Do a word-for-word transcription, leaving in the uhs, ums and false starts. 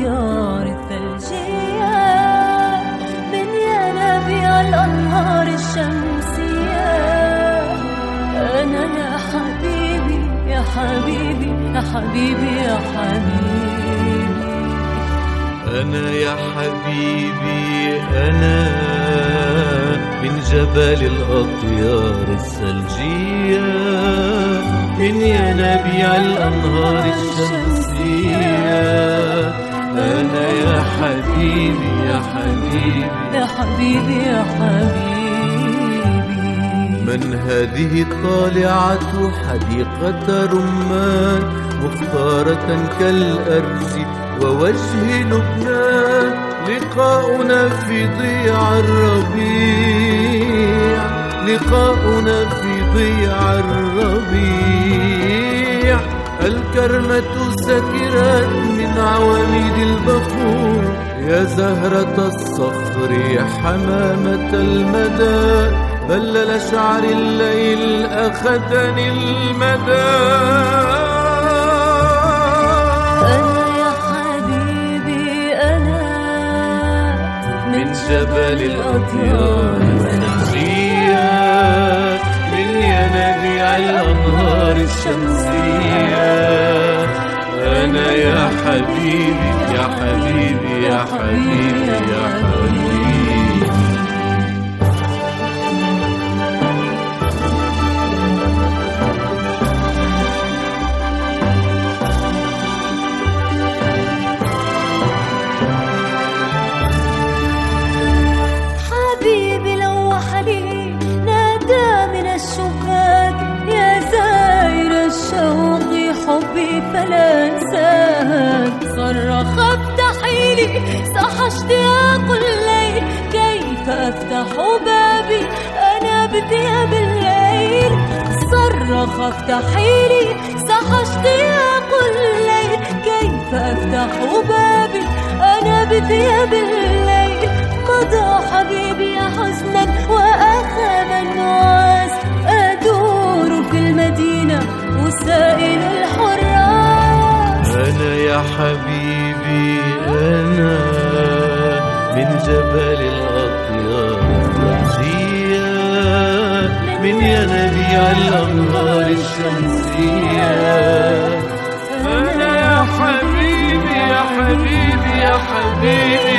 الأطيار الثلجية، من ينابيع الأنهار الشمسية. أنا يا حبيبي يا حبيبي يا حبيبي يا حبيبي، أنا يا حبيبي أنا من جبل الأطيار الثلجية، من ينابيع الأنهار الشمسية. أنا يا حبيبي يا حبيبي يا حبيبي يا حبيبي. من هذه الطالعة حديقة رمان، مختارة كالأرز ووجه لبنان. لقاؤنا في ضياع الربيع، لقاؤنا في ضياع الربيع. الكرمة سكرت من عواميد البخور، يا زهرة الصخر يا حمامة المدى. بلل شعر الليل أخذني المدى. أنا يا حبيبي أنا من جبل الأطيار الثلجية، من ينابيع الأنهار الشمسية. أنا يا حبيبي يا حبيبي يا حبيبي يا حبيبي. حبيبي لوحني نادى من الشباك، يا زاير الشوق حبي فلا انساك. صرخ افتحي لي صح اشتياق الليل، كيف افتح بابي انا بثياب الليل. صرخ افتحي لي صح اشتياق الليل، كيف افتح بابي انا بثياب الليل. مضى حبيبي حزنا وأخذ النعاس، أدور في المدينة أسائل الحراس. أنا يا حبيبي أنا من جبل الأطيار الثلجية، من ينابيع الأنهار الشمسية. أنا يا حبيبي يا حبيبي يا حبيبي